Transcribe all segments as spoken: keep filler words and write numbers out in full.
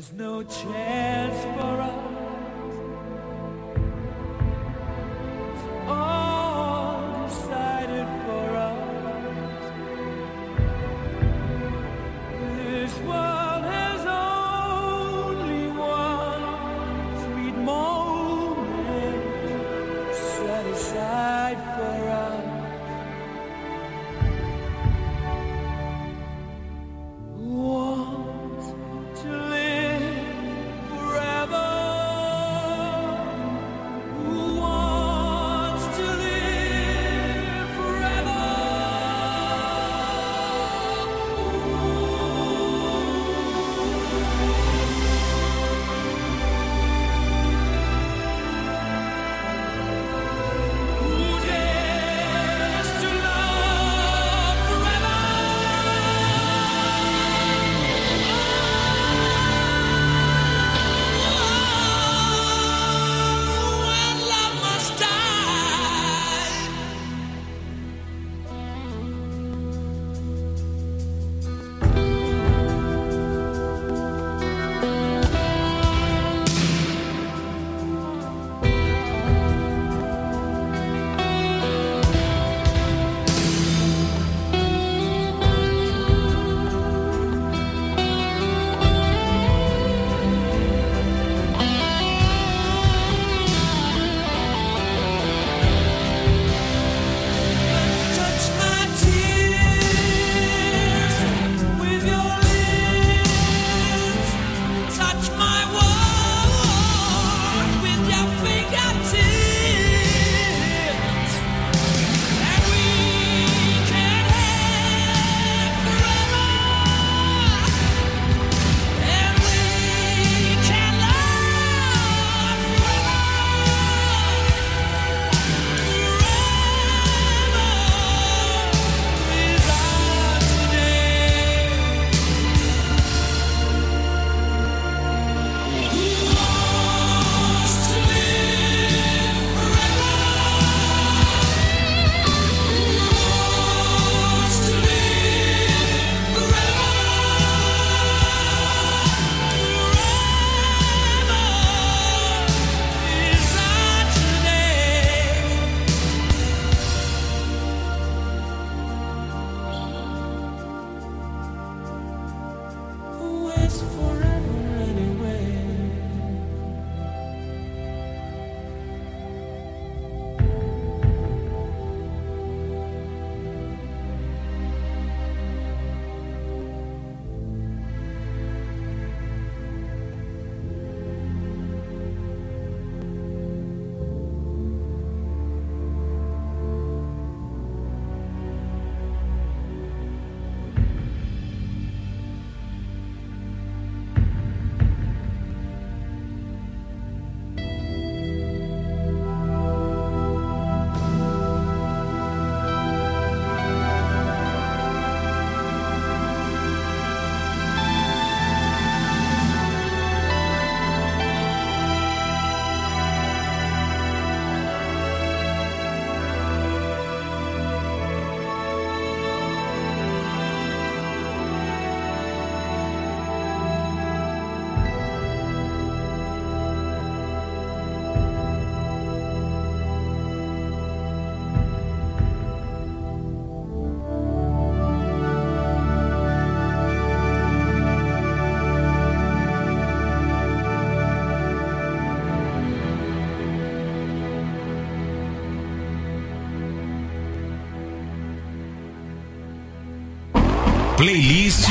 Playlist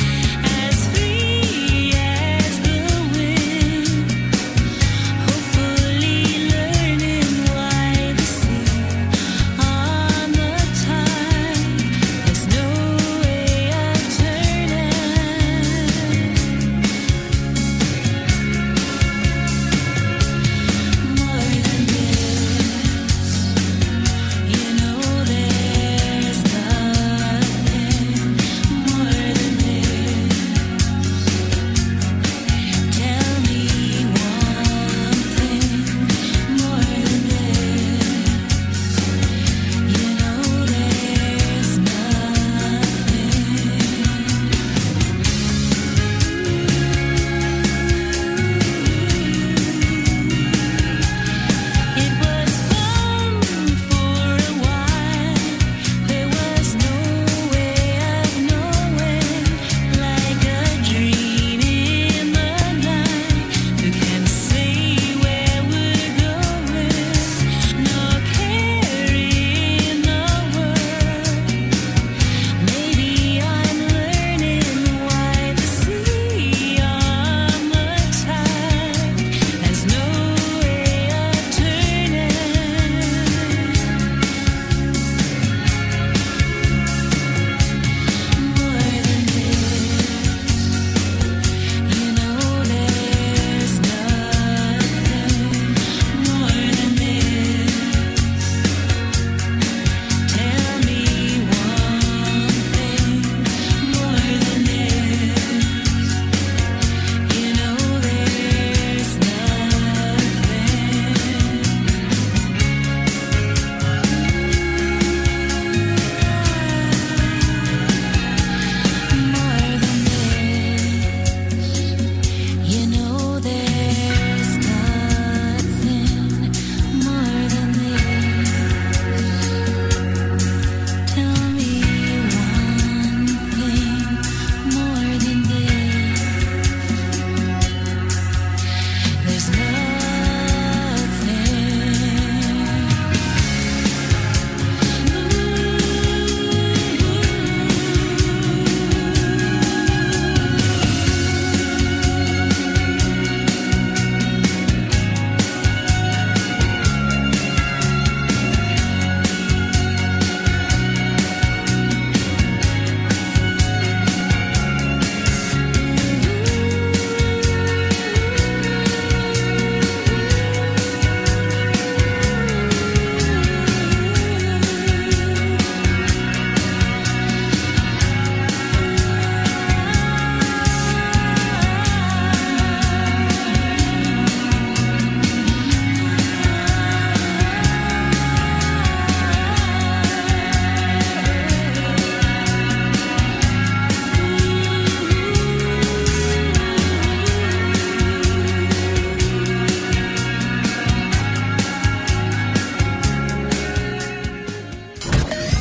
Hopefully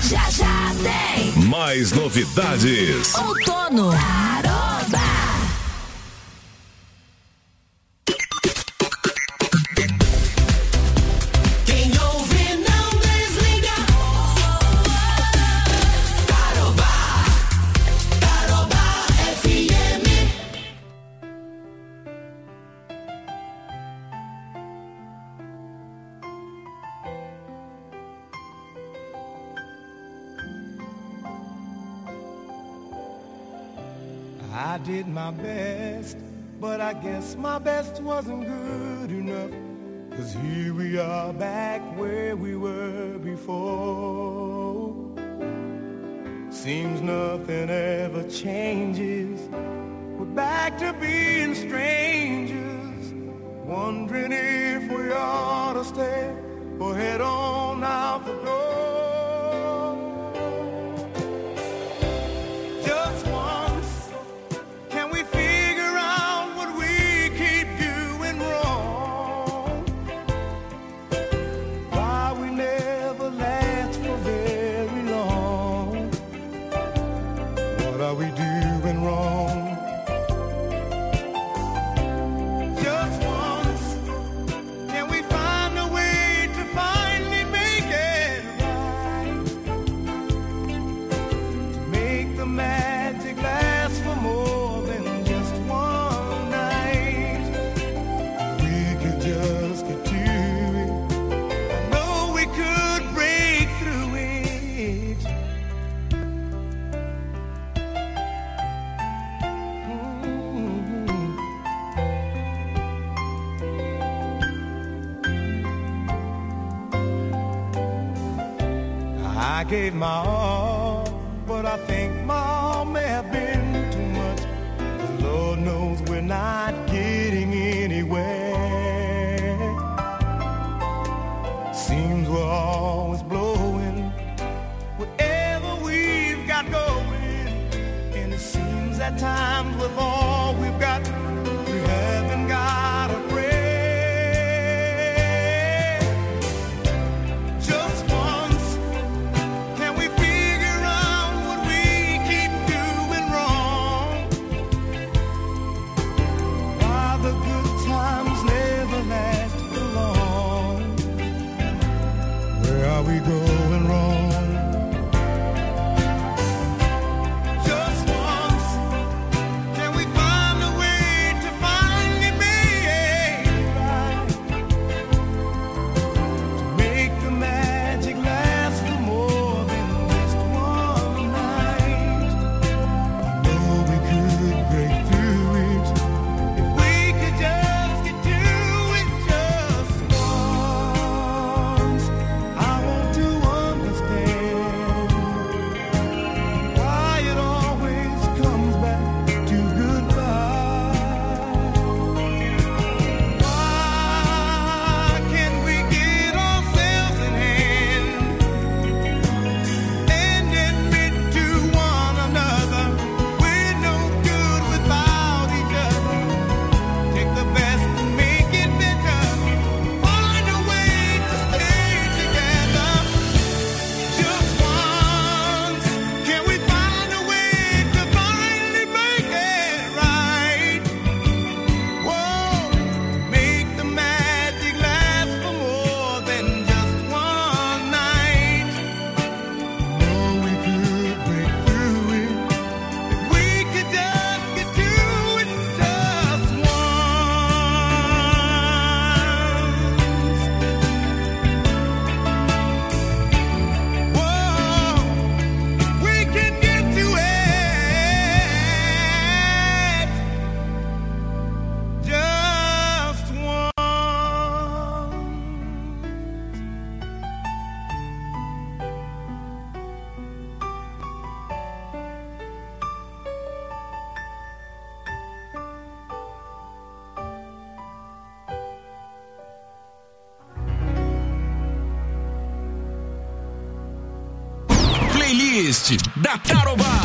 Já já tem mais novidades. Outono Taroba. Quem ouve não desliga. Taroba, Taroba F M. I did my best, but I guess my best wasn't good enough. 'Cause here we are back where we were before. Seems nothing ever changes. We're back to being strangers, wondering if we ought to stay or head on out the door. Just once, can we figure out what we keep doing wrong? Why we never last for very long? What are we doing wrong? Just once, can we find a way to finally make it right? To make the magic last for more than just one night. If we could just get to it, I know we could break through it. Mm. I gave my all, but I think my all may have been too much. 'Cause Lord knows we're not getting anywhere. Seems we're always blowing whatever we've got going. And it seems at times with all we've got, we haven't got a prayer. Just once, can we figure out what we keep doing wrong? Why the good times never last for long? Where are we going wrong? Just once, can we find a way to finally make it right? To make the magic last for more than just one night. I know we could break through it if we could just get to it just once. I want to understand why it always comes back to goodbye. Why can't we get ourselves in hand and admit to one another we're no good without each other? Take the best and make it better. Find a way to stay together. Just once, can we find a way to finally make it right? Whoa, make the magic last for more than just one night. Oh, we could break through it if we could just get to it just once. Whoa, we can get to it just once. Playlist da Taroba.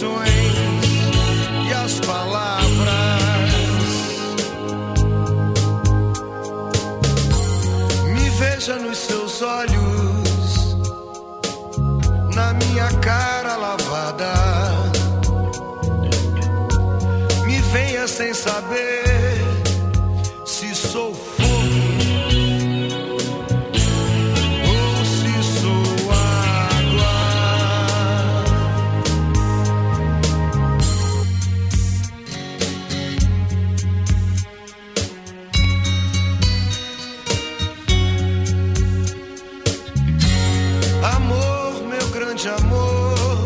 emoções e as palavras. Me veja nos seus olhos, na minha cara lavada. Me venha sem saber se sou fogo ou se sou água. Amor, meu grande amor,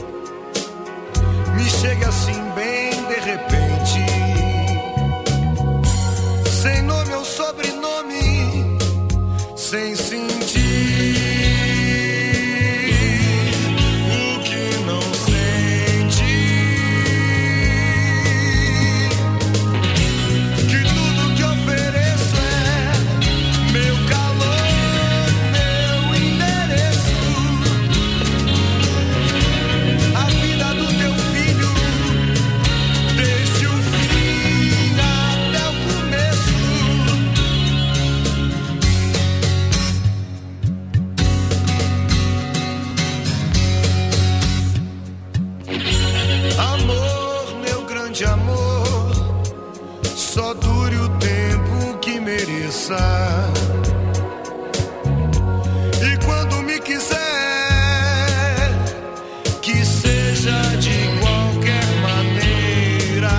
me chega assim bem de repente, sem nome ou sobrenome, sem sentir o que não sente. Que tudo que ofereço é meu calor, meu endereço. A vida do teu filho, desde o fim até o começo. Amor, meu grande amor, só dure o tempo que mereça. E quando me quiser, que seja de qualquer maneira.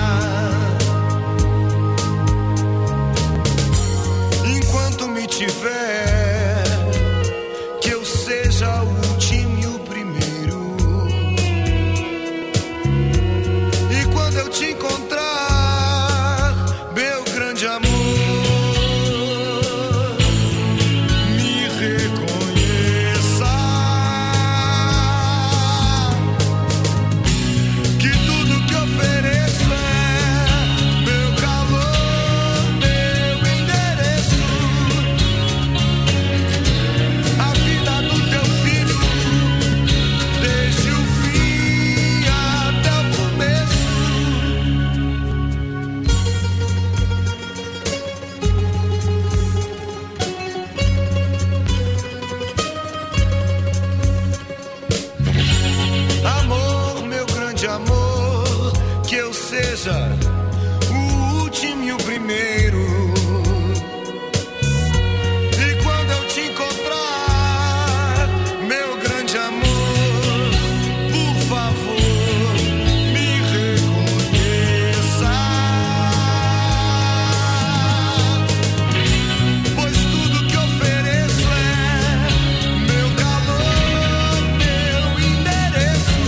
Enquanto me tiver, que eu seja o último e o primeiro. E quando eu te encontrar, meu grande amor, me reconheça. Que tudo que ofereço é meu calor, meu endereço. A vida do teu filho, desde o fim até o começo. Amor, meu grande amor, que eu seja o último e o primeiro. E quando eu te encontrar, meu grande amor, por favor, me reconheça. Pois tudo que ofereço é meu calor, meu endereço.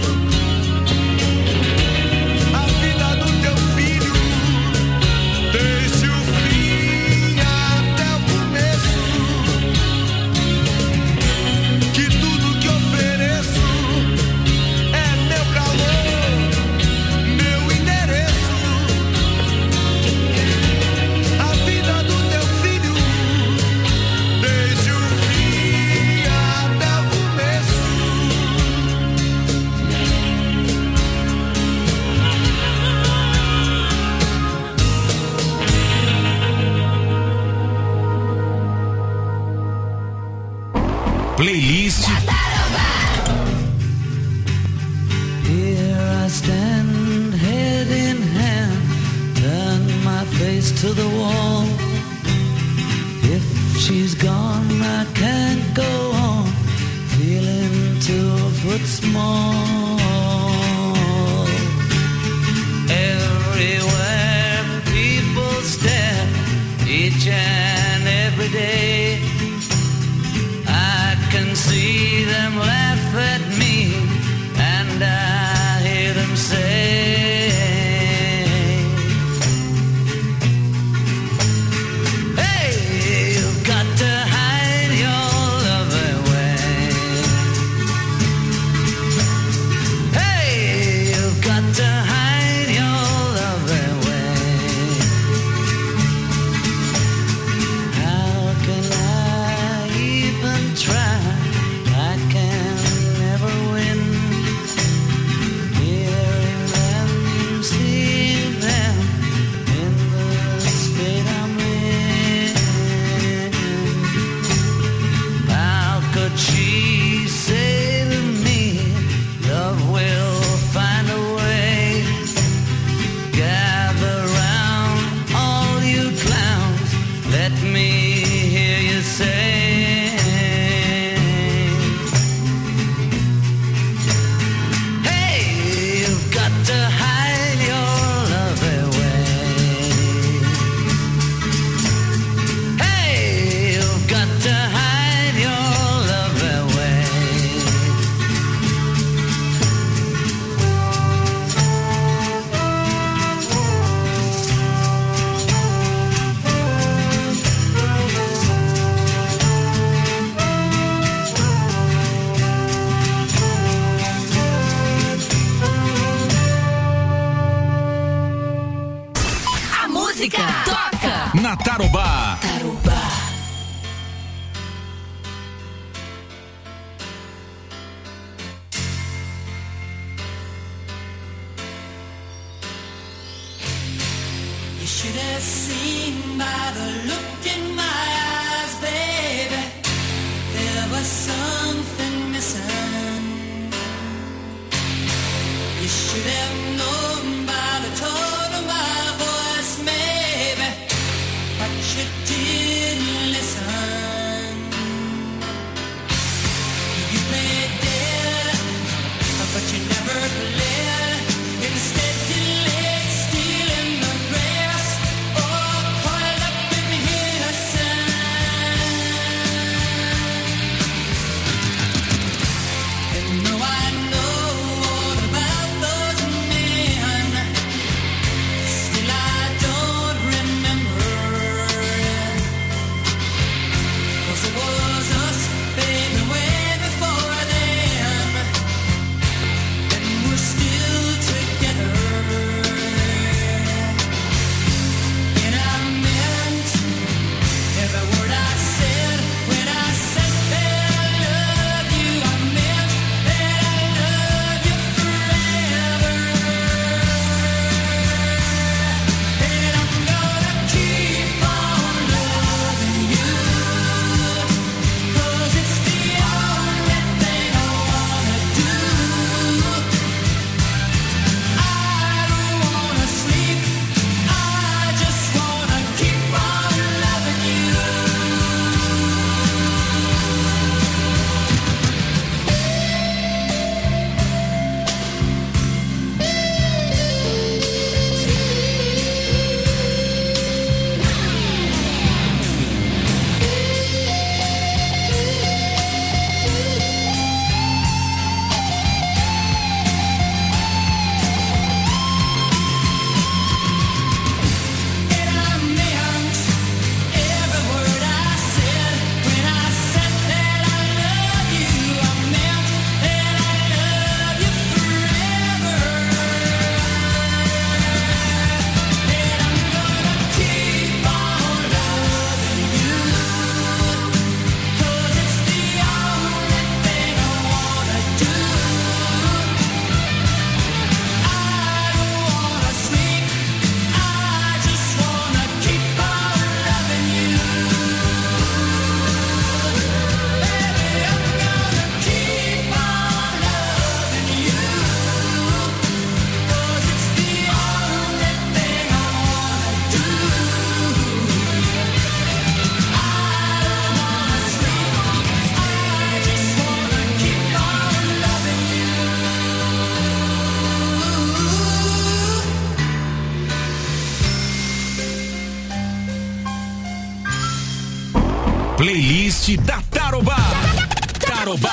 A vida do teu filho, desde o fim até o começo. Que tudo que ofereço é meu calor, meu endereço. A vida do teu filho, desde o fim até o começo. Playlist Here I stand, head in hand, turn my face to the wall. If she's gone, I can't go on, feeling two foot small. Everywhere people stare, each and every day. I can see them laugh at me, and I hear them say, hey, you've got to hide your love away. Hey, you've got to hide your love away. How can I even try? I can never Tarobá. Tarobá. You should have seen by the look in my eyes, baby, there was something missing. You should have known by the tone of my voice, maybe, but you didn't listen. You played dead, but you never played. Instead you laid steel in the grass, all coiled up in innocence. And though I know all about those men, still I don't remember. 'Cause it was us, baby, way before then, and we're still together. And I meant every word I said when I said that I love you. I meant that I love you forever. And I'm gonna keep on loving you, 'cause it's the only thing I wanna do. I don't wanna sleep, I just wanna keep on loving you. And I meant every word I said when I said that I love you. I meant that I love you forever. And I'm gonna keep on loving you, 'cause it's the only thing I wanna do. I don't wanna sleep, I just wanna keep on loving you. Baby, I'm gonna keep on loving you, 'cause it's the only thing I wanna do. I don't wanna sleep, I just wanna keep on loving you. Playlist da Tarobá. Tarobá.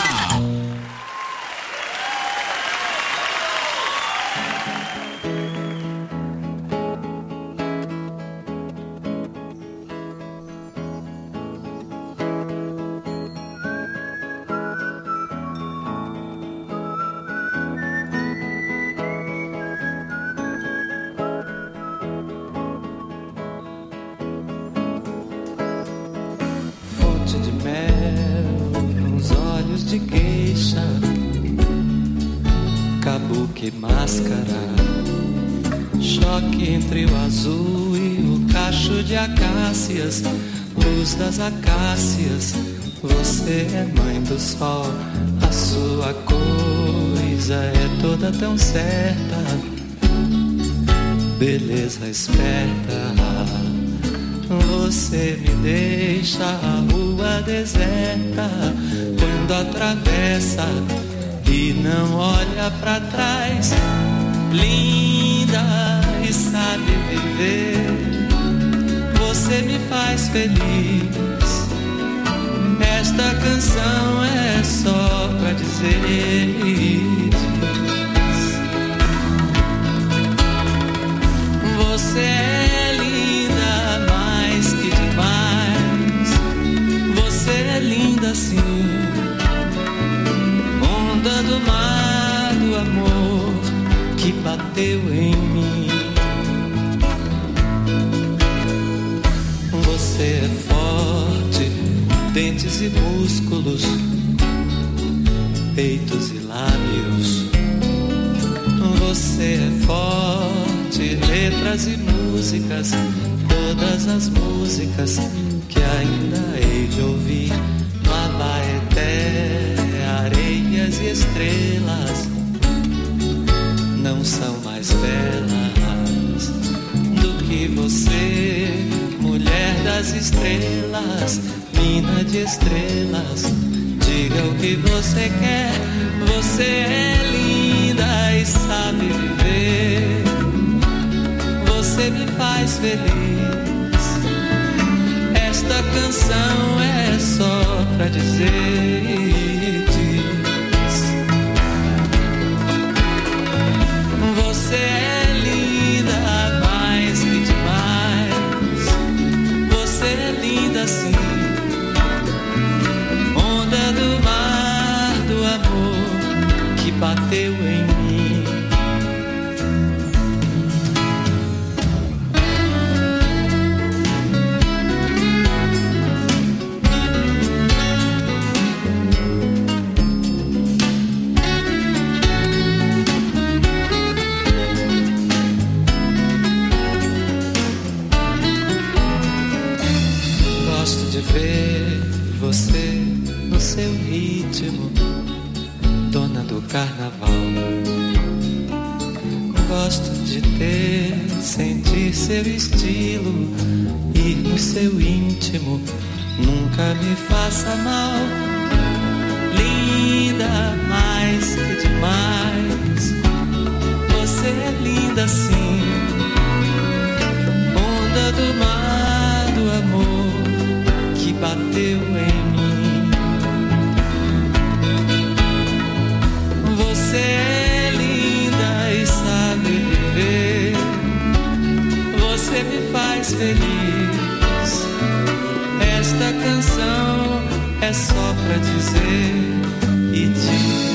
Fonte de mel nos olhos de geisha, kabuki máscara, choque entre o azul e o cacho de acácias, luz das acácias. Você é mãe do sol, a sua coisa é toda tão certa, beleza esperta. Você me deixa a rua deserta quando atravessa e não olha pra trás. Linda e sabe viver, você me faz feliz. Esta canção é só pra dizer isso. Você é linda mais que demais. Você é linda assim, onda do mar do amor que bateu em mim. dentes e músculos, peitos e lábios. Você é forte, letras e músicas, todas as músicas que ainda hei de ouvir. No Abaeté, areias e estrelas não são mais belas do que você, mulher das estrelas, mina de estrelas. Diga o que você quer, você é linda e sabe viver. Você me faz feliz. Esta canção é só pra dizer. Você é linda, mais que demais. Você é linda sim. Onda do mar do amor que bateu em mim. Ver você no seu ritmo, dona do carnaval. Gosto de ter, sentir seu estilo, ir no seu íntimo, nunca me faça mal. Linda, mais que demais. Você é linda sim. Onda do mar do amor que bateu em mim. Você é linda e sabe viver. Você me faz feliz. Esta canção é só pra dizer e dizer.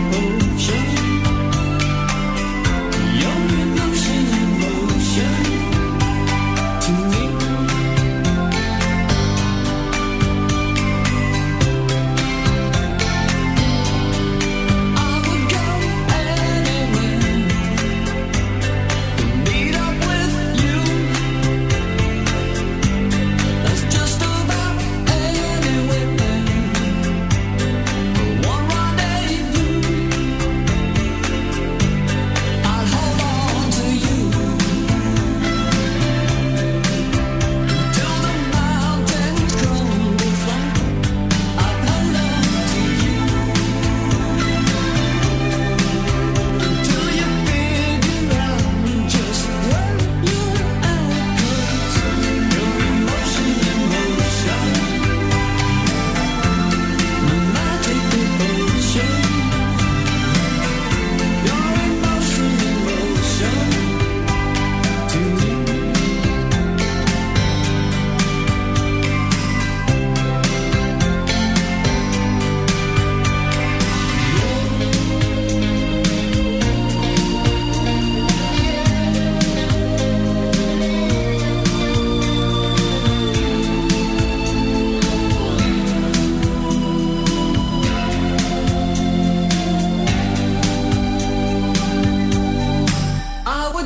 Your emotion in motion.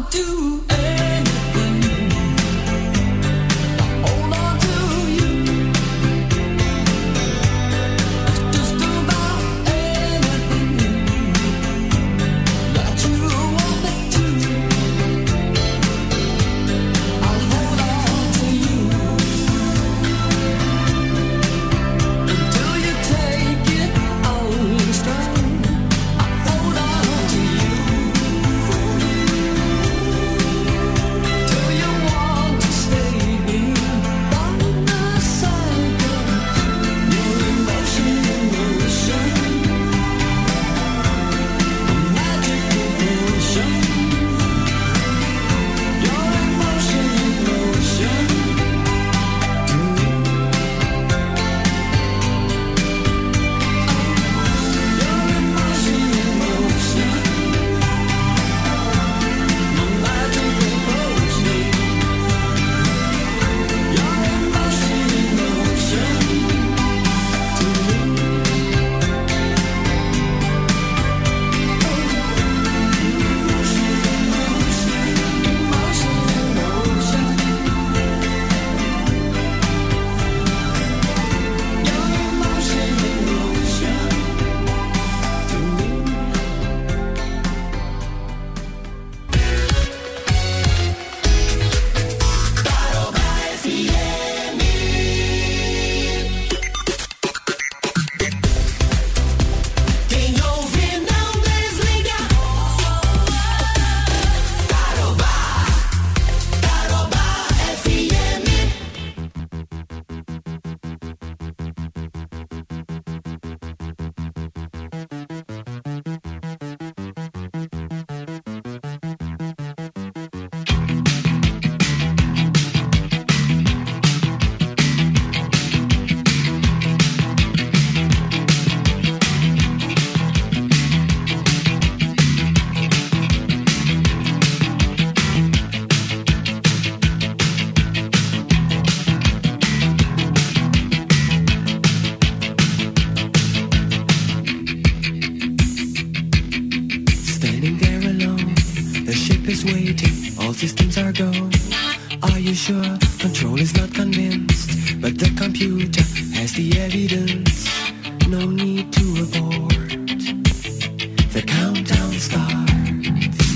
systems are go. Are you sure? Control is not convinced, but the computer has the evidence. No need to abort. The countdown starts.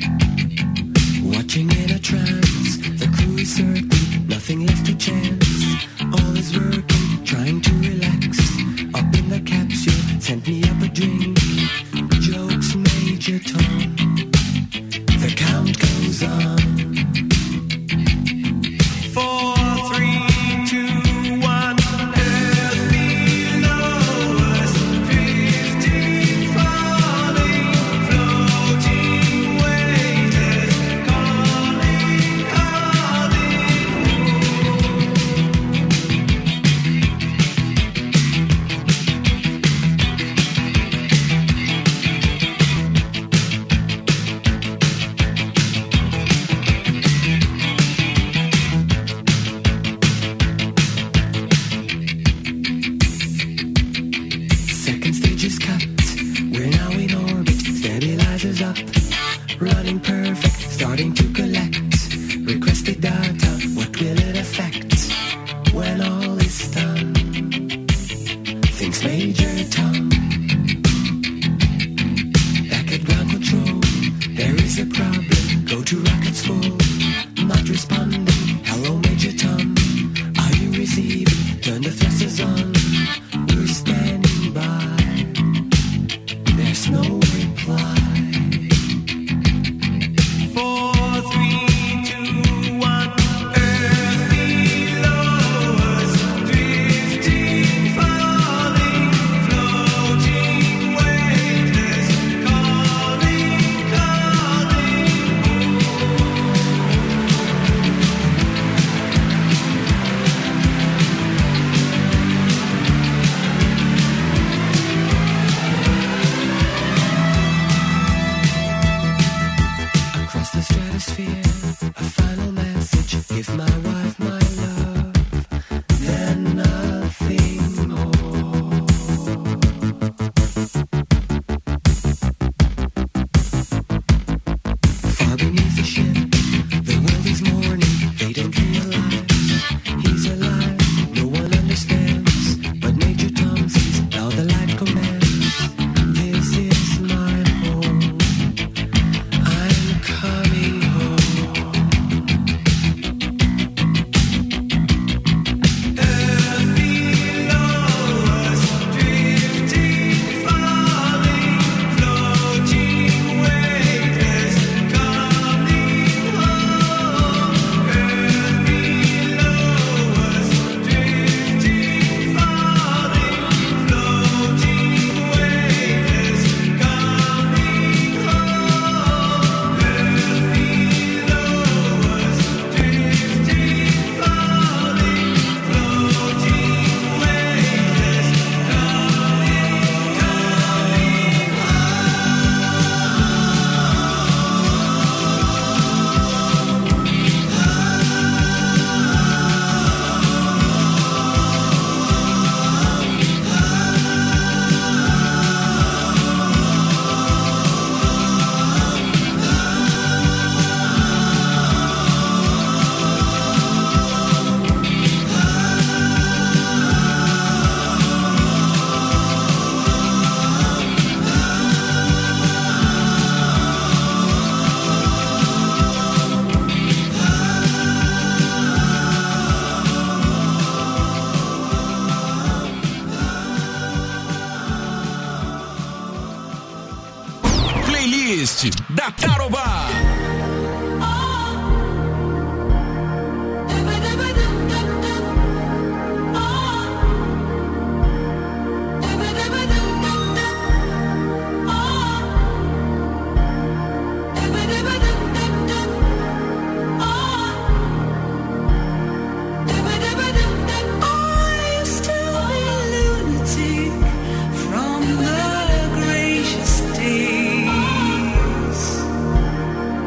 Watching in a trance, the crew is certain, nothing left to chance. All is working, trying to relax. Up in the capsule, sent me up a drink. Jokes, Major Tom. The count goes on. Four, three, two, one. Earth below us, drifting, falling, floating, weightless, calling, calling. Second stage is cut. We're now in orbit. Stabilizers up. Running perfect. Starting to collect. Requested data. What will it affect when all is done? Thinks Major Tom. Back at ground control. There is a problem. Go to rockets full. Not responding. Hello, Major Tom. Are you receiving? Turn the thrusters on. We're standing by. There's no reply. Four, three, two, one. Earth below us, drifting, falling, floating, weightless, calling, calling. Across the stratosphere, a final message. Give my wife my love, then nothing more. Far beneath the ship, da Tarobá. From the gracious days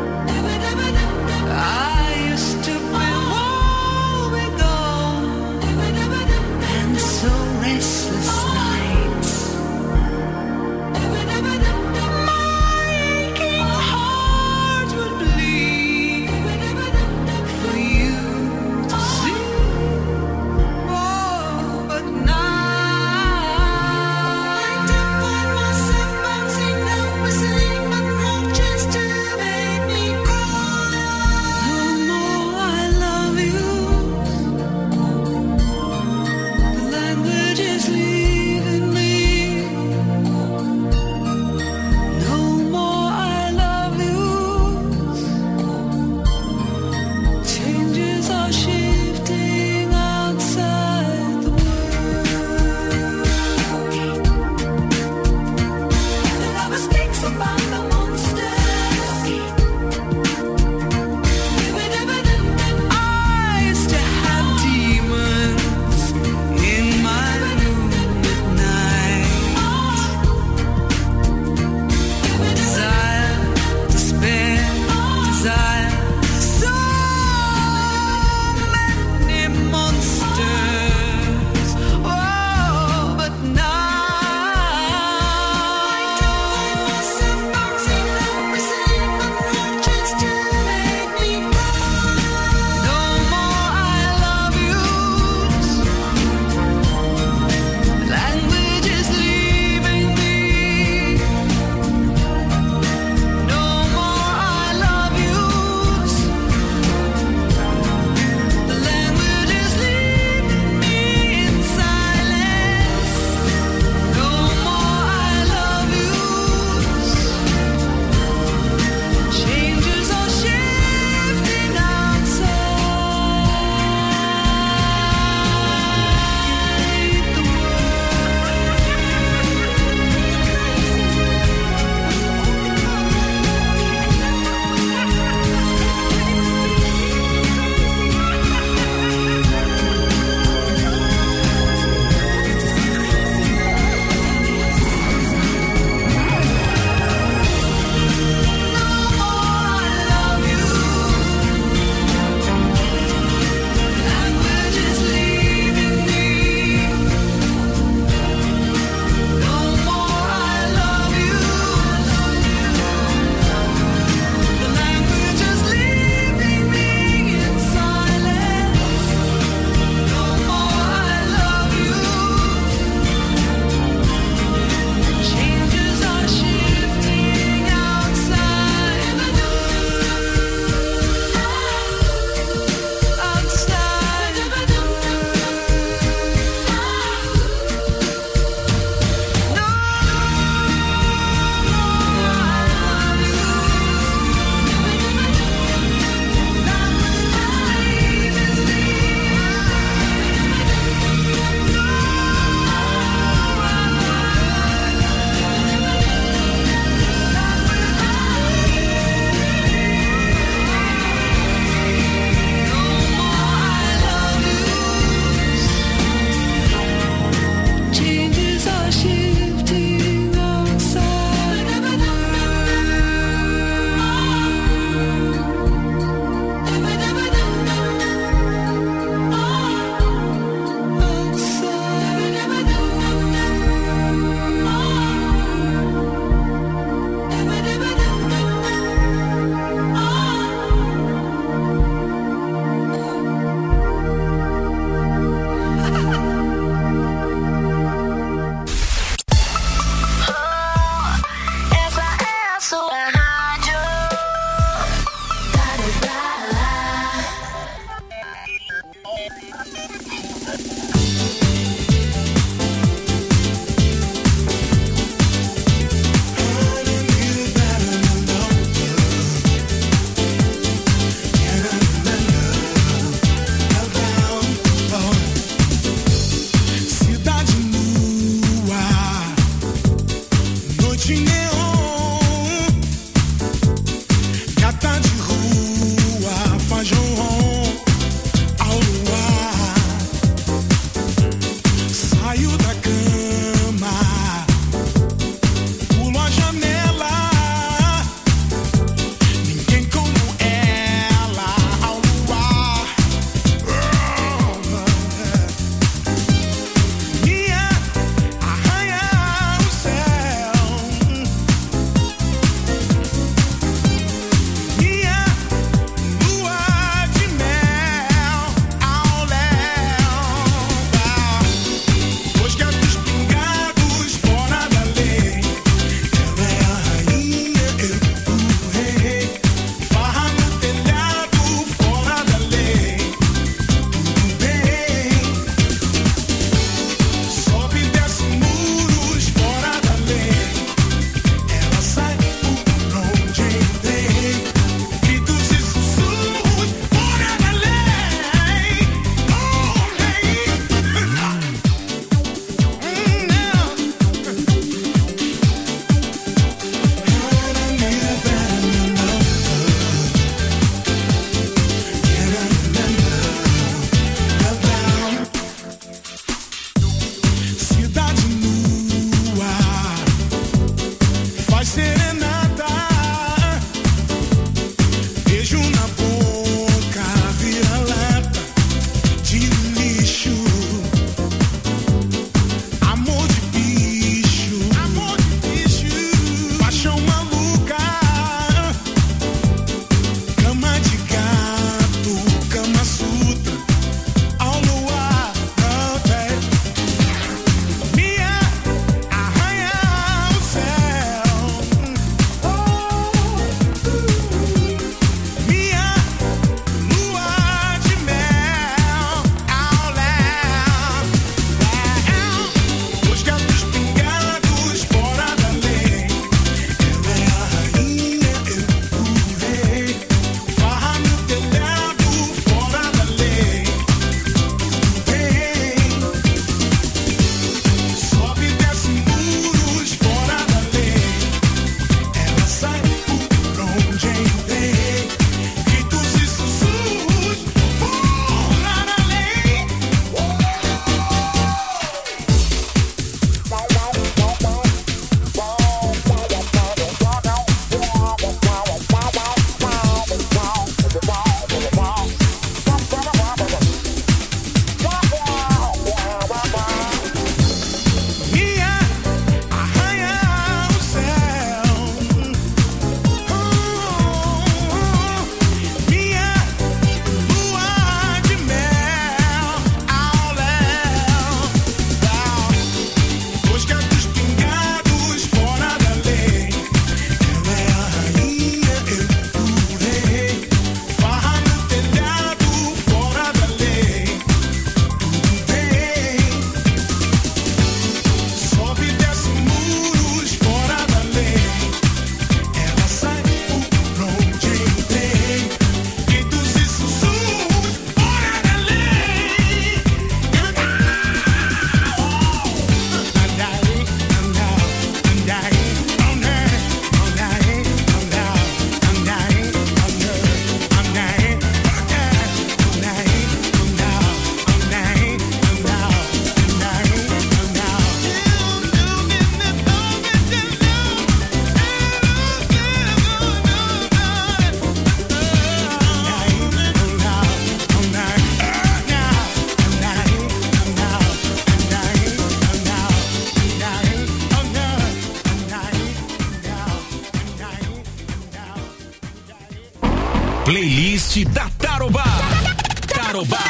playlist da Tarobá. Tarobá.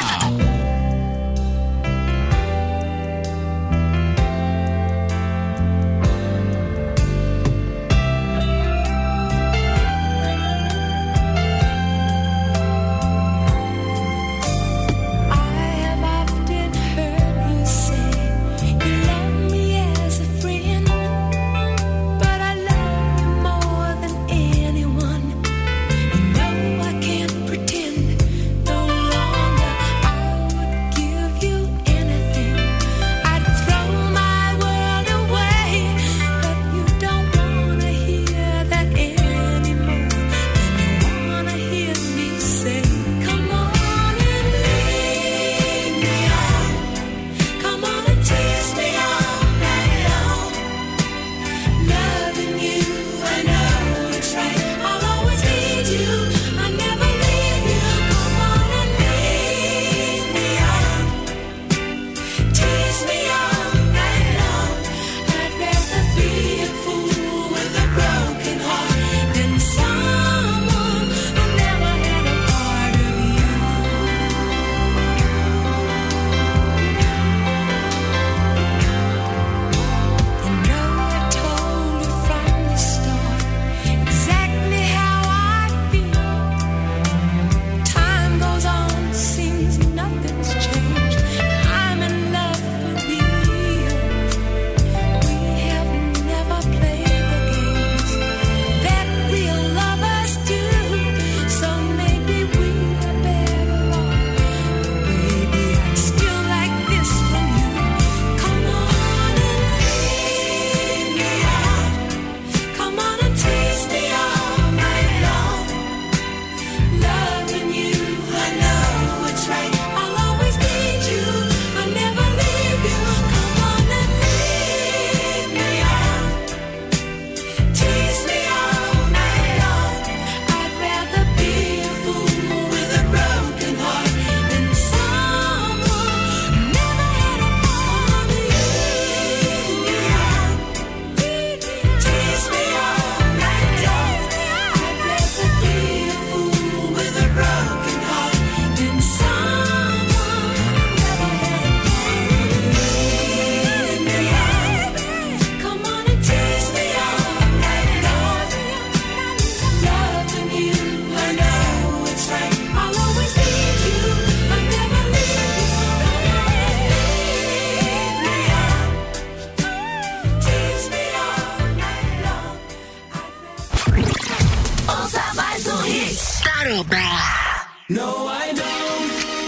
No, I don't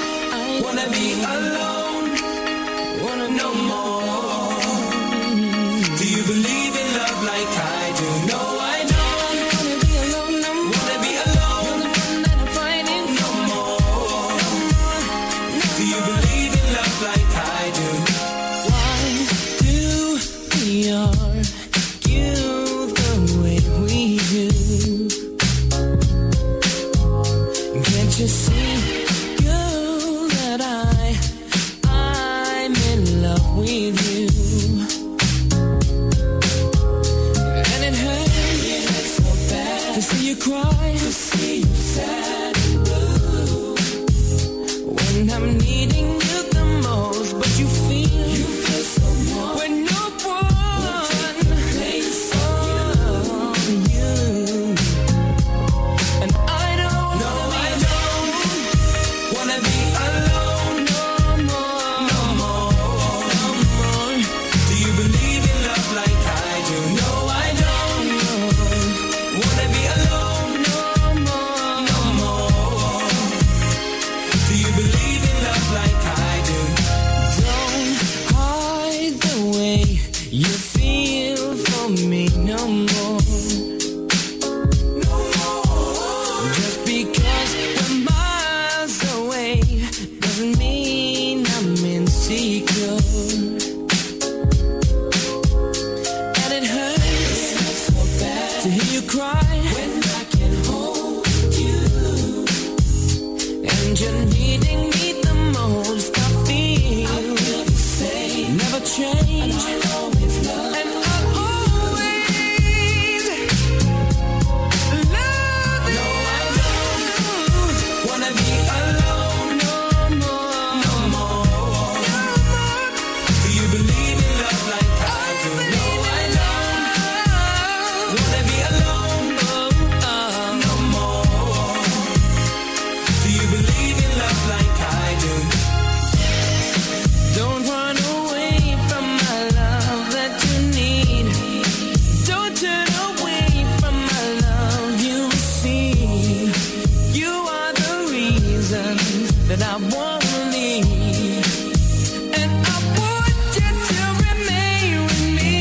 wanna be alone, wanna know more. Do you believe in love like I do? No, I don't wanna be alone, no more. Wanna be alone, you're the one that I'm fighting no more. Do you believe in love like I do? Why do we argue the way we do? Can't you see, girl, that I, I'm in love with you? And it hurts so bad to see you cry, to see you sad and blue. When I'm needing you the most, but you feel, you feel so warm. When no one plays on you. And I don't No, I don't wanna be alone no more, no more, no more. Do you believe in love like I do? No, I don't wanna be alone no more, no more. Do you believe in love like I do? Don't hide the way you feel for me no more. No more. Just because we're miles away doesn't mean I'm insecure. And it hurts So bad to hear you cry when I can hold you. and you're needing me the most. I feel Feel the same. never change. I'll always love. And I'll always love No, I you. wanna be alone no more, no more. Do you believe in love like I do? No, I don't. Wanna be alone oh, oh, no more. Do you believe in love like I do? Don't run away from my love that you need. Don't turn away from my love you see. You are the reason that I want to leave. And I want you to remain with me.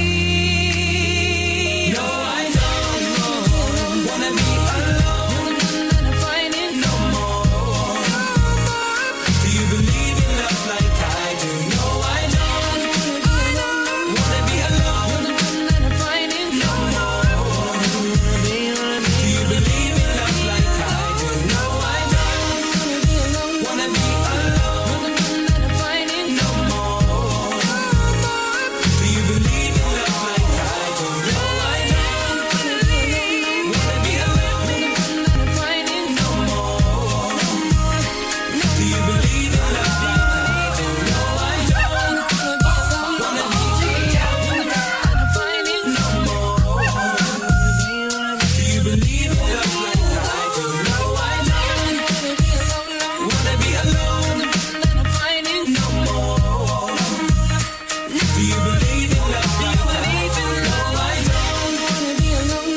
No, I don't wanna be alone. Not fighting no more. Do you believe in love like I do? No, I don't wanna be alone. Not fighting no more. Do you believe in love like I do? No, I don't wanna be alone. Not fighting no more. Do you believe in love like I do? No, I don't wanna be alone. Not fighting no more. Do you believe in love like I do? No, I don't wanna be alone. Not fighting no more. Do you believe in love like I do? No, I don't wanna be alone. Not fighting no more. Do you believe in love like I do? No, I don't wanna be alone.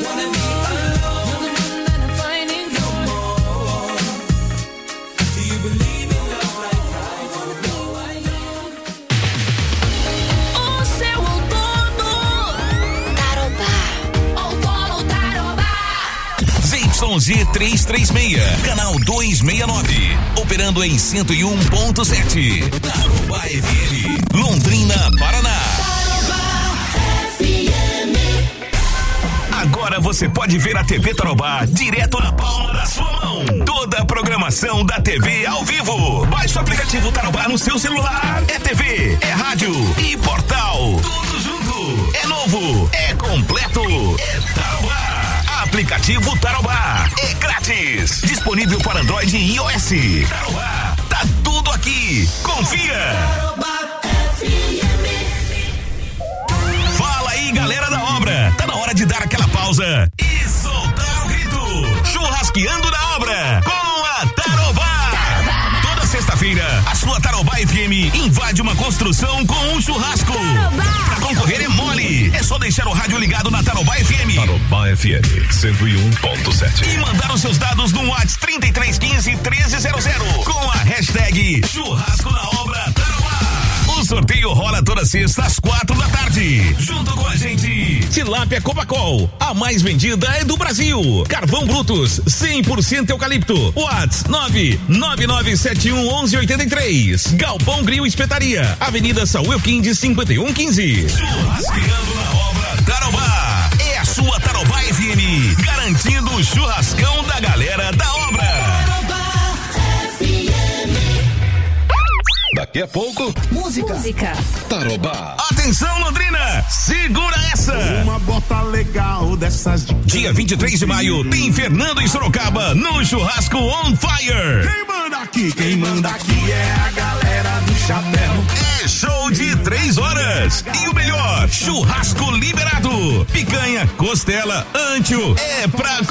Not fighting no more. Do you believe in love like I do? No, I don't. O seu outono. Tarobá. Outono Tarobá. Z Y Z trezentos e trinta e seis, canal duzentos e sessenta e nove, operando em cento e um ponto sete. Tarobá F M, Londrina, Paraná. F M. Agora você pode ver a T V Tarobá direto na palma da sua mão. Toda a programação da T V ao vivo. Baixe o aplicativo Tarobá no seu celular. É T V, é rádio e portal. Tudo junto. É novo, é completo. É Tarobá. Aplicativo Tarobá. É grátis. Disponível para Android e iOS. Tarobá. Tá tudo aqui. Confia. Tarobá F M. Fala aí, galera da obra. Tá na hora de dar aquela pausa e soltar o grito. Churrasqueando na obra com a Tarobá. Toda sexta-feira, a sua Tarobá F M invade uma construção com um churrasco. Pra concorrer é mole. É só deixar o rádio ligado na Tarobá F M. Tarobá F M cento e um ponto sete. E mandar os seus dados no WhatsApp trinta e três quinze, treze zero zero com a hashtag Churrasco na Obra Tarobá. O sorteio rola toda sexta às quatro da tarde. Junto com a gente, Tilápia Copacol, a mais vendida é do Brasil. Carvão Brutus, cem por cento eucalipto. WhatsApp nove nove nove sete um um um oito três. Galpão Grill Espetaria, Avenida Saúl Elquinde cinquenta e um quinze. Churrasqueando na Obra Tarobá. É a sua Tarobá F M, garantindo o churrascão da galera da obra. Tarobá F M. Daqui a pouco, Música. Tarobá. Atenção, Londrina, segura essa. Uma bota legal dessas de... Dia vinte e três de maio, tem Fernando em Sorocaba, no Churrasco On Fire. Quem manda aqui, quem manda aqui é a galera do chapéu. É show de três horas. E o melhor, churrasco liberado. Picanha, costela, ancho, é pra